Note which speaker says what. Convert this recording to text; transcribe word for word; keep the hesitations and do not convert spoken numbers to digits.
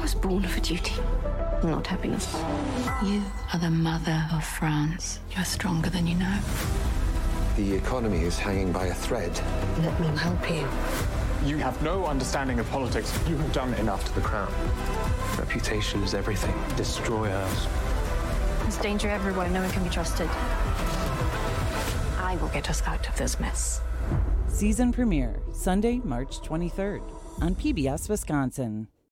Speaker 1: was born for duty, not happiness. You are the mother of France. You're stronger than you know.
Speaker 2: The economy is hanging by a thread.
Speaker 1: Let me help you.
Speaker 3: You have no understanding of politics. You have done enough to the crown.
Speaker 2: Reputation is everything. Destroy ours.
Speaker 4: There's danger everywhere. No one can be trusted.
Speaker 1: I will get us out of this mess.
Speaker 5: Season premiere, Sunday, March twenty-third on P B S Wisconsin.